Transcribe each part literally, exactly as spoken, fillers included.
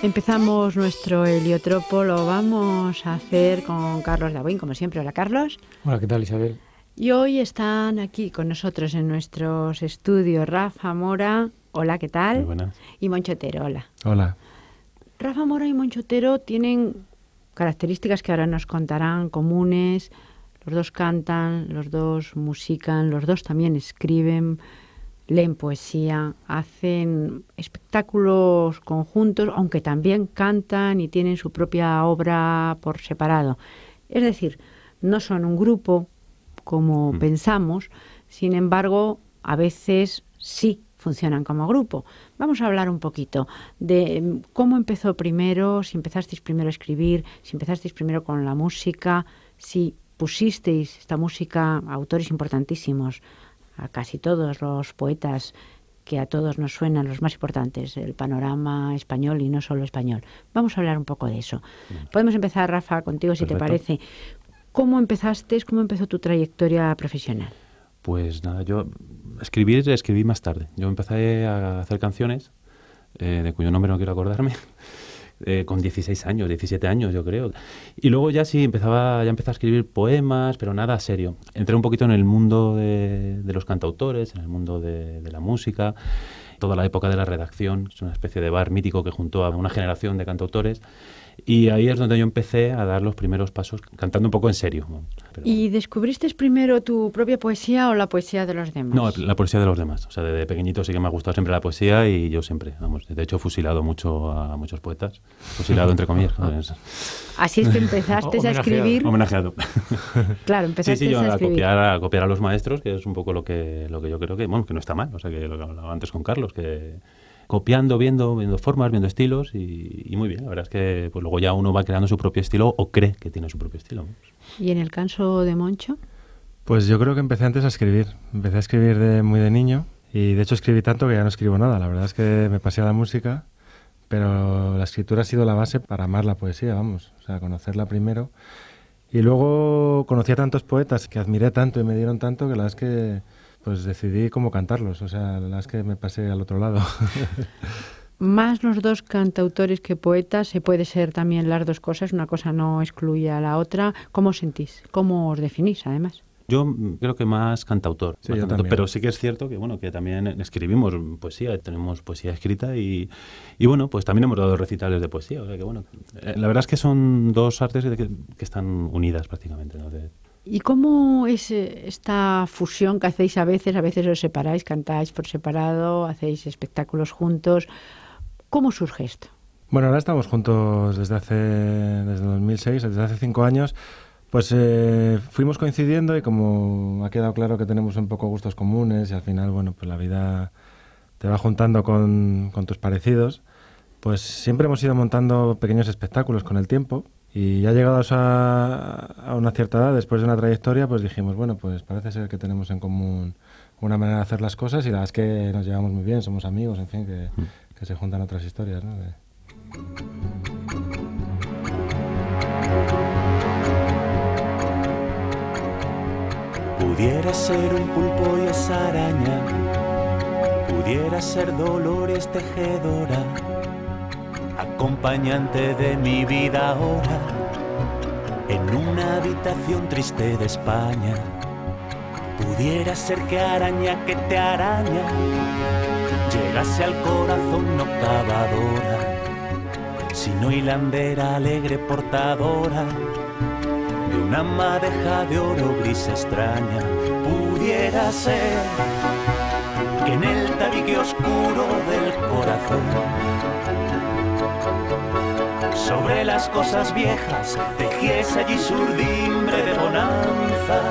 Empezamos nuestro heliotropo, lo vamos a hacer con Carlos Dabuín, como siempre. Hola, Carlos. Hola, ¿qué tal, Isabel? Y hoy están aquí con nosotros en nuestros estudios Rafa Mora. Hola, ¿qué tal? Muy buenas. Y Moncho Otero, hola. Hola. Rafa Mora y Moncho Otero tienen características que ahora nos contarán comunes. Los dos cantan, los dos musican, los dos también escriben, leen poesía, hacen espectáculos conjuntos, aunque también cantan y tienen su propia obra por separado. Es decir, no son un grupo como mm. pensamos, sin embargo, a veces sí funcionan como grupo. Vamos a hablar un poquito de cómo empezó primero, si empezasteis primero a escribir, si empezasteis primero con la música, si pusisteis esta música a autores importantísimos, a casi todos los poetas que a todos nos suenan, los más importantes del panorama español y no solo español. Vamos a hablar un poco de eso. Bien. Podemos empezar, Rafa, contigo, si Perfecto. Te parece. ¿Cómo empezaste, cómo empezó tu trayectoria profesional? Pues nada, yo escribir, escribí más tarde. Yo empecé a hacer canciones, eh, de cuyo nombre no quiero acordarme, eh, con dieciséis años, diecisiete años yo creo. Y luego ya sí, empezaba, ya empecé a escribir poemas, pero nada serio. Entré un poquito en el mundo de, de los cantautores, en el mundo de, de la música, toda la época de la redacción, es una especie de bar mítico que juntó a una generación de cantautores. Y ahí es donde yo empecé a dar los primeros pasos, cantando un poco en serio. Pero... ¿Y descubriste primero tu propia poesía o la poesía de los demás? No, la poesía de los demás. O sea, desde pequeñito sí que me ha gustado siempre la poesía y yo siempre, vamos, de hecho he fusilado mucho a muchos poetas. Fusilado entre comillas. Así es que empezaste a escribir... Homenajeado. Claro, empezaste sí, sí, yo a escribir. A copiar, a copiar a los maestros, que es un poco lo que, lo que yo creo que, bueno, que no está mal. O sea, que lo que hablaba antes con Carlos, que... copiando, viendo, viendo formas, viendo estilos y, y muy bien. La verdad es que pues luego ya uno va creando su propio estilo o cree que tiene su propio estilo. ¿Y en el caso de Moncho? Pues yo creo que empecé antes a escribir. Empecé a escribir de muy de niño y de hecho escribí tanto que ya no escribo nada. La verdad es que me pasé a la música, pero la escritura ha sido la base para amar la poesía, vamos. O sea, conocerla primero. Y luego conocí a tantos poetas que admiré tanto y me dieron tanto que la verdad es que... pues decidí cómo cantarlos, o sea, la verdad es que me pasé al otro lado. Más los dos cantautores que poetas, se puede ser también las dos cosas, una cosa no excluye a la otra. ¿Cómo os sentís? ¿Cómo os definís, además? Yo creo que más cantautor, sí, más yo cantautor, también. Pero sí que es cierto que bueno que también escribimos poesía, tenemos poesía escrita y, y bueno, pues también hemos dado recitales de poesía, o sea que bueno, la verdad es que son dos artes que, que están unidas prácticamente, ¿no? De, ¿Y cómo es esta fusión que hacéis a veces? A veces os separáis, cantáis por separado, hacéis espectáculos juntos. ¿Cómo surge esto? Bueno, ahora estamos juntos desde hace desde dos mil seis, desde hace cinco años. Pues eh, fuimos coincidiendo y como ha quedado claro que tenemos un poco gustos comunes y al final, bueno, pues la vida te va juntando con, con tus parecidos, pues siempre hemos ido montando pequeños espectáculos con el tiempo. Y ya llegados a, a una cierta edad, después de una trayectoria, pues dijimos, bueno, pues parece ser que tenemos en común una manera de hacer las cosas y la verdad es que nos llevamos muy bien, somos amigos, en fin, que, que se juntan otras historias, ¿no? De... Pudiera ser un pulpo y esa araña, pudiera ser Dolores Tejedora, acompañante de mi vida ahora, en una habitación triste de España. Pudiera ser que araña que te araña llegase al corazón no cavadora, sino hilandera alegre portadora de una madeja de oro gris extraña. Pudiera ser que en el tabique oscuro del corazón, sobre las cosas viejas, tejiese allí su urdimbre de bonanza.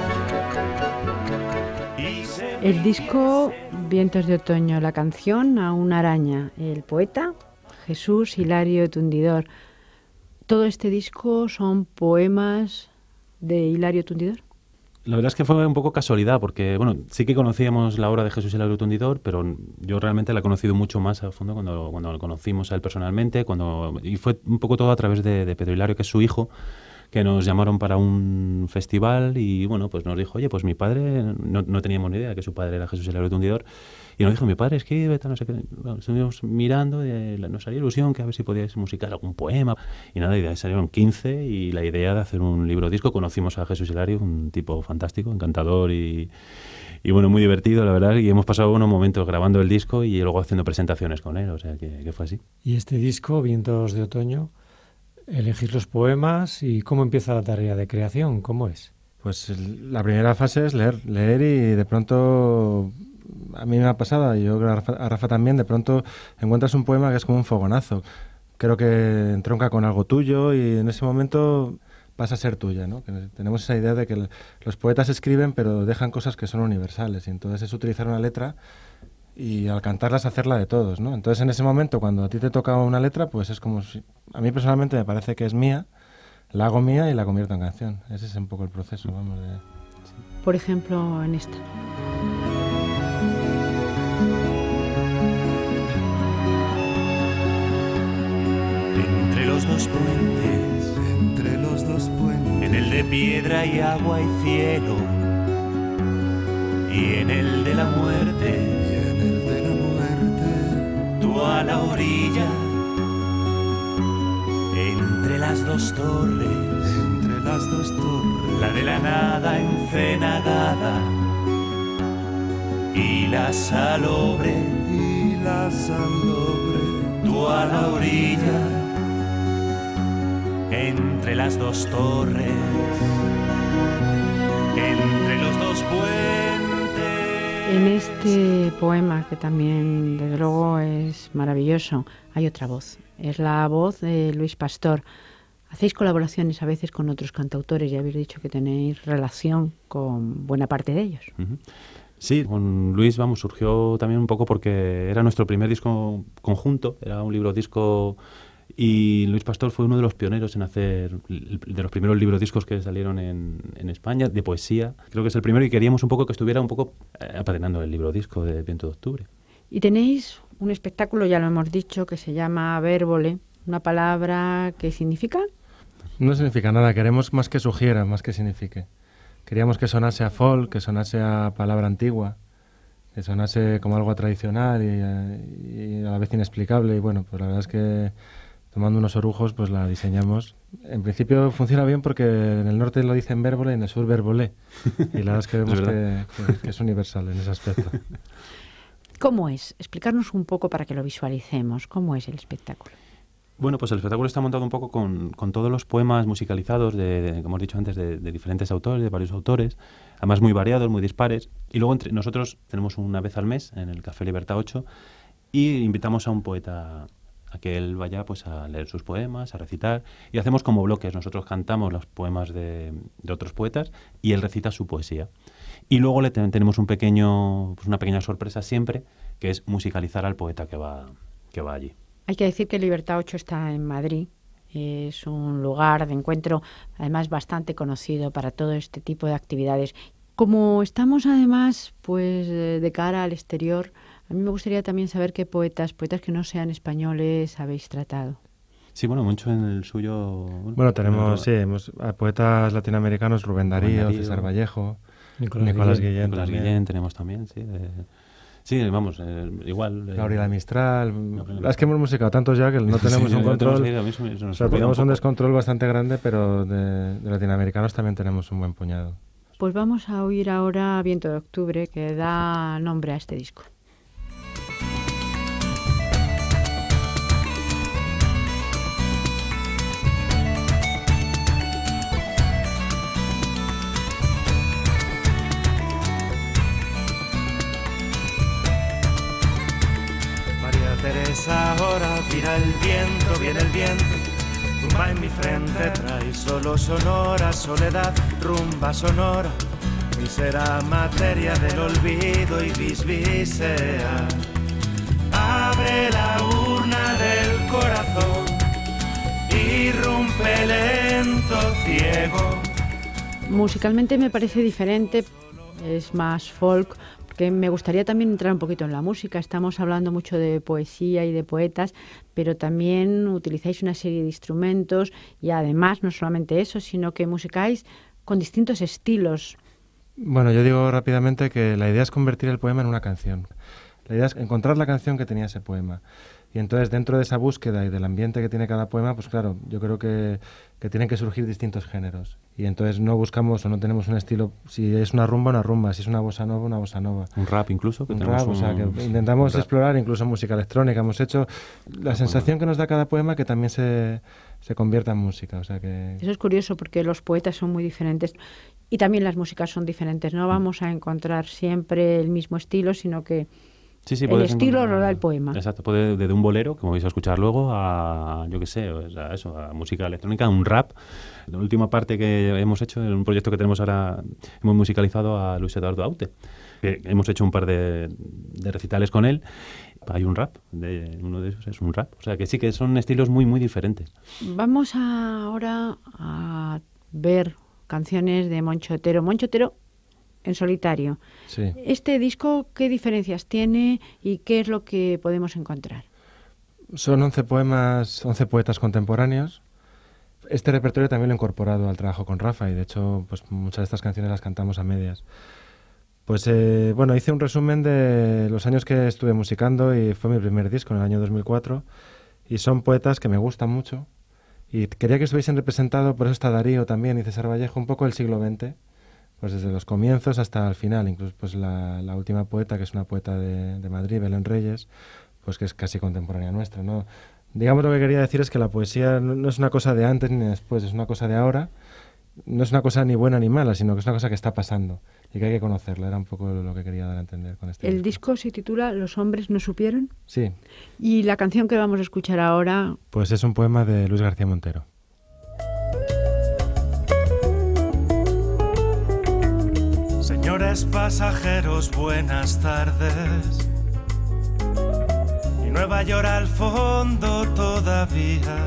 El disco Vientos de Otoño, la canción A una araña, el poeta Jesús Hilario Tundidor. ¿Todo este disco son poemas de Hilario Tundidor? La verdad es que fue un poco casualidad, porque bueno, sí que conocíamos la obra de Jesús Hilario Tundidor, pero yo realmente la he conocido mucho más a fondo cuando, cuando lo conocimos a él personalmente, cuando, y fue un poco todo a través de, de Pedro Hilario, que es su hijo, que nos llamaron para un festival y bueno, pues nos dijo, oye, pues mi padre, no, no teníamos ni idea que su padre era Jesús Hilario Tundidor, y nos dijo, mi padre escribe, tal, no sé qué. Bueno, estuvimos mirando, y nos salió ilusión que a ver si podíais musicar algún poema, y nada, y de ahí salieron quince, y la idea de hacer un libro disco. Conocimos a Jesús Hilario, un tipo fantástico, encantador y, y bueno, muy divertido, la verdad, y hemos pasado unos momentos grabando el disco y luego haciendo presentaciones con él, o sea que, que fue así. Y este disco, Vientos de Otoño, elegir los poemas y cómo empieza la tarea de creación, ¿cómo es? Pues la primera fase es leer, leer y de pronto, a mí me ha pasado, y yo creo que a Rafa, a Rafa también, de pronto encuentras un poema que es como un fogonazo. Creo que entronca con algo tuyo y en ese momento pasa a ser tuya, ¿no? Que tenemos esa idea de que el, los poetas escriben pero dejan cosas que son universales y entonces es utilizar una letra y al cantarlas hacerla de todos, ¿no? Entonces en ese momento cuando a ti te toca una letra, pues es como si, a mí personalmente me parece que es mía, la hago mía y la convierto en canción. Ese es un poco el proceso, vamos. De... Por ejemplo, en esta. Entre los dos puentes, entre los dos puentes, en el de piedra y agua y cielo, y en el de la muerte, y en el de la muerte, tú a la orilla, entre las dos torres, entre las dos torres, la de la nada encenagada y la salobre, y la salobre, tú a la orilla, entre las dos torres, entre los dos puentes. En este poema, que también desde luego es maravilloso, hay otra voz. Es la voz de Luis Pastor. Hacéis colaboraciones a veces con otros cantautores y habéis dicho que tenéis relación con buena parte de ellos. Uh-huh. Sí, con Luis, vamos, surgió también un poco porque era nuestro primer disco conjunto, era un libro disco. Y Luis Pastor fue uno de los pioneros en hacer, de los primeros libros discos que salieron en, en España, de poesía. Creo que es el primero y queríamos un poco que estuviera un poco eh, apadrinando el libro disco de Viento de Octubre. Y tenéis un espectáculo, ya lo hemos dicho, que se llama Vérbole, una palabra que significa... No significa nada, queremos más que sugiera, más que signifique. Queríamos que sonase a folk, que sonase a palabra antigua, que sonase como algo tradicional y, y a la vez inexplicable. Y bueno, pues la verdad es que... tomando unos orujos, pues la diseñamos. En principio funciona bien porque en el norte lo dicen vérbole y en el sur verbolé. Y la verdad es que vemos ¿Es que, que, que es universal en ese aspecto. ¿Cómo es? Explicarnos un poco para que lo visualicemos. ¿Cómo es el espectáculo? Bueno, pues el espectáculo está montado un poco con, con todos los poemas musicalizados, de, de, como hemos dicho antes, de, de diferentes autores, de varios autores, además muy variados, muy dispares. Y luego entre nosotros tenemos una vez al mes en el Café Libertad ocho y invitamos a un poeta a que él vaya pues a leer sus poemas, a recitar, y hacemos como bloques. Nosotros cantamos los poemas de, de otros poetas y él recita su poesía. Y luego le ten, tenemos un pequeño, pues una pequeña sorpresa siempre, que es musicalizar al poeta que va, que va allí. Hay que decir que Libertad ocho está en Madrid. Es un lugar de encuentro, además bastante conocido para todo este tipo de actividades. Como estamos además pues de cara al exterior, a mí me gustaría también saber qué poetas, poetas que no sean españoles, habéis tratado. Sí, bueno, mucho en el suyo... Bueno, bueno tenemos, sí, hemos, a poetas latinoamericanos, Rubén Darío, Darío César Vallejo, Nicolás, Nicolás Guillén. Guillén. Nicolás Guillén tenemos también, sí. De, sí, vamos, eh, igual... Eh, Gabriela Mistral. Gabriela. Es que hemos musicado tantos ya que no tenemos sí, un control... Tenemos, eso, eso o sea, tenemos un, un descontrol bastante grande, pero de, de latinoamericanos también tenemos un buen puñado. Pues vamos a oír ahora Viento de Octubre, que da nombre a este disco. Teresa, ahora tira el viento, viene el viento, zumba en mi frente, trae solo sonora, soledad, rumba sonora, mísera materia del olvido y bisbisea. Abre la urna del corazón, irrumpe lento, ciego. Musicalmente me parece diferente, es más folk, porque porque me gustaría también entrar un poquito en la música. Estamos hablando mucho de poesía y de poetas, pero también utilizáis una serie de instrumentos y además no solamente eso, sino que musicáis con distintos estilos. Bueno, yo digo rápidamente que la idea es convertir el poema en una canción. La idea es encontrar la canción que tenía ese poema. Y entonces, dentro de esa búsqueda y del ambiente que tiene cada poema, pues claro, yo creo que, que tienen que surgir distintos géneros. Y entonces no buscamos o no tenemos un estilo, si es una rumba, una rumba, si es una bossa nova, una bossa nova. Un rap incluso. Que un rap, un, o sea, que intentamos explorar incluso música electrónica. Hemos hecho la sensación que nos da cada poema que también se, se convierta en música. O sea que... Eso es curioso porque los poetas son muy diferentes y también las músicas son diferentes. No vamos a encontrar siempre el mismo estilo, sino que Sí, sí, el estilo encontrar... lo da el poema. Exacto, puede desde un bolero, como vais a escuchar luego, a, yo qué sé, a eso, a música electrónica, a un rap. La última parte que hemos hecho, en un proyecto que tenemos ahora, hemos musicalizado a Luis Eduardo Aute. Que hemos hecho un par de, de recitales con él. Hay un rap, de, uno de esos es un rap. O sea que sí que son estilos muy, muy diferentes. Vamos a, ahora a ver canciones de Moncho Otero. Moncho Otero en solitario. Sí. Este disco, ¿qué diferencias tiene y qué es lo que podemos encontrar? Son once poemas, once poetas contemporáneos. Este repertorio también lo he incorporado al trabajo con Rafa y de hecho pues muchas de estas canciones las cantamos a medias. Pues eh, bueno, hice un resumen de los años que estuve musicando y fue mi primer disco en el año dos mil cuatro y son poetas que me gustan mucho y quería que estuviesen representados, por eso está Darío también y César Vallejo, un poco del siglo veinte. Pues desde los comienzos hasta el final, incluso pues la, la última poeta, que es una poeta de, de Madrid, Belén Reyes, pues que es casi contemporánea nuestra, ¿no? Digamos, lo que quería decir es que la poesía no, no es una cosa de antes ni después, es una cosa de ahora, no es una cosa ni buena ni mala, sino que es una cosa que está pasando y que hay que conocerla, era un poco lo que quería dar a entender con este El disco. disco se titula Los hombres no supieron. Sí. Y la canción que vamos a escuchar ahora... Pues es un poema de Luis García Montero. Señores pasajeros, buenas tardes. Y Nueva York al fondo todavía.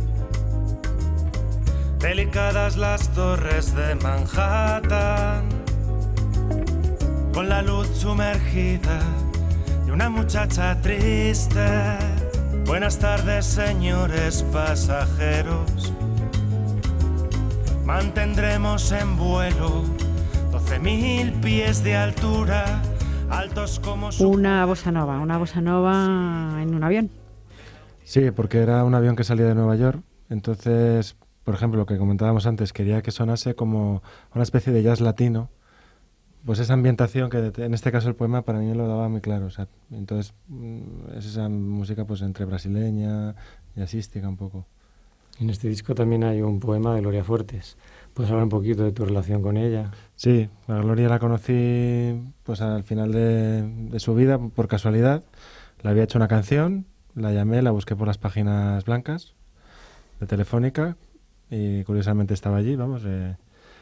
Delicadas las torres de Manhattan, con la luz sumergida de una muchacha triste. Buenas tardes, señores pasajeros. Mantendremos en vuelo doce mil pies de altura, altos como su... Una bossa nova, una bossa nova en un avión. Sí, porque era un avión que salía de Nueva York, entonces, por ejemplo, lo que comentábamos antes, quería que sonase como una especie de jazz latino, pues esa ambientación que en este caso el poema para mí lo daba muy claro, o sea, entonces es esa música pues entre brasileña, jazzística un poco. En este disco también hay un poema de Gloria Fuertes. ¿Puedes hablar un poquito de tu relación con ella? Sí, a Gloria la conocí pues al final de, de su vida por casualidad. Le había hecho una canción, la llamé, la busqué por las páginas blancas de Telefónica y curiosamente estaba allí, vamos. Eh,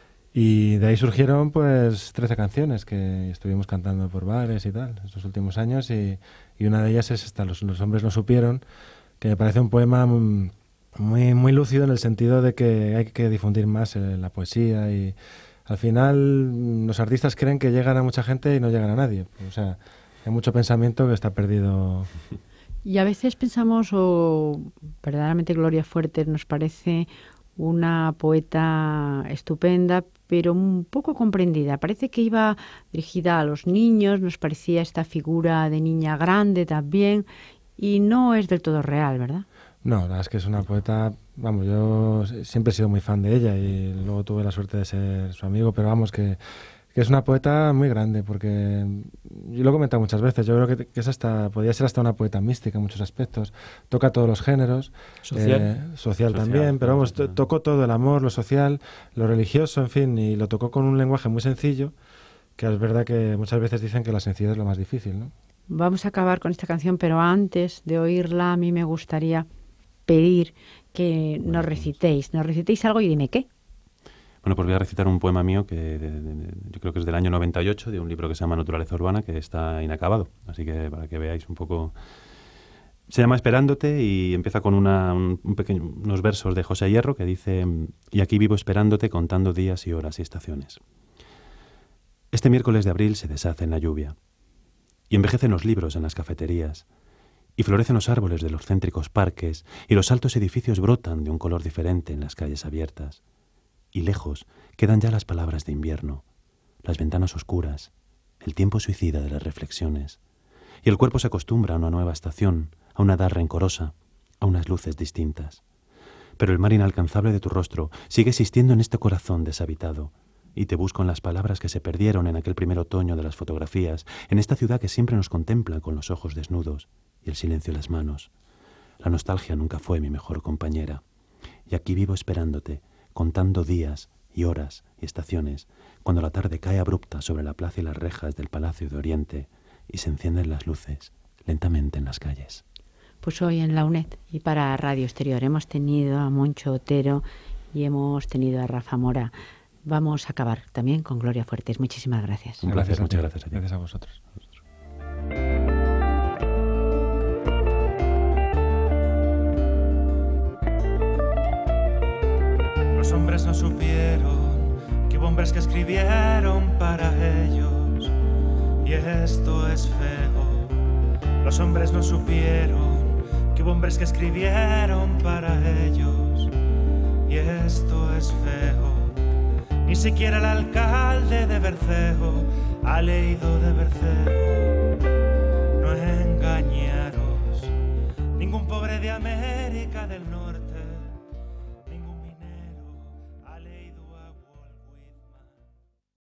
y de ahí surgieron pues trece canciones que estuvimos cantando por bares y tal estos últimos años y, y una de ellas es esta, Los, los hombres no supieron, que me parece un poema muy, muy, muy lúcido en el sentido de que hay que difundir más eh, la poesía y al final los artistas creen que llegan a mucha gente y no llegan a nadie. O sea, hay mucho pensamiento que está perdido. Y a veces pensamos, o verdaderamente Gloria Fuertes nos parece una poeta estupenda, pero un poco comprendida. Parece que iba dirigida a los niños, nos parecía esta figura de niña grande también, y no es del todo real, ¿verdad? No, la verdad es que es una poeta, vamos, yo siempre he sido muy fan de ella y luego tuve la suerte de ser su amigo, pero vamos, que, que es una poeta muy grande, porque yo lo he comentado muchas veces, yo creo que, que es hasta, podría ser hasta una poeta mística en muchos aspectos, toca todos los géneros, social, eh, social, social también, social, pero vamos, to- tocó todo, el amor, lo social, lo religioso, en fin, y lo tocó con un lenguaje muy sencillo, que es verdad que muchas veces dicen que la sencillez es lo más difícil, ¿no? Vamos a acabar con esta canción, pero antes de oírla a mí me gustaría pedir que nos recitéis, nos recitéis algo y dime qué. Bueno, pues voy a recitar un poema mío que de, de, de, yo creo que es del año noventa y ocho, de un libro que se llama Naturaleza Urbana, que está inacabado. Así que para que veáis un poco... Se llama Esperándote y empieza con una, un, un pequeño, unos versos de José Hierro que dice: y aquí vivo esperándote contando días y horas y estaciones. Este miércoles de abril se deshace en la lluvia. y envejecen los libros en las cafeterías, y florecen los árboles de los céntricos parques, y los altos edificios brotan de un color diferente en las calles abiertas, y lejos quedan ya las palabras de invierno, las ventanas oscuras, el tiempo suicida de las reflexiones, y el cuerpo se acostumbra a una nueva estación, a una edad rencorosa, a unas luces distintas. Pero el mar inalcanzable de tu rostro sigue existiendo en este corazón deshabitado, y te busco en las palabras que se perdieron en aquel primer otoño de las fotografías, en esta ciudad que siempre nos contempla con los ojos desnudos y el silencio en las manos. La nostalgia nunca fue mi mejor compañera, y aquí vivo esperándote, contando días y horas y estaciones, cuando la tarde cae abrupta sobre la plaza y las rejas del Palacio de Oriente y se encienden las luces lentamente en las calles. Pues hoy en la UNED y para Radio Exterior hemos tenido a Moncho Otero y hemos tenido a Rafa Mora. Vamos a acabar también con Gloria Fuertes. Muchísimas gracias. Un placer, muchas gracias a ti. Gracias a vosotros. Los hombres no supieron que hubo hombres que escribieron para ellos, y esto es feo. Los hombres no supieron que hubo hombres que escribieron para ellos, y esto es feo. Ni siquiera el alcalde de Bercejo ha leído de Bercejo. No engañaros, ningún pobre de América del Norte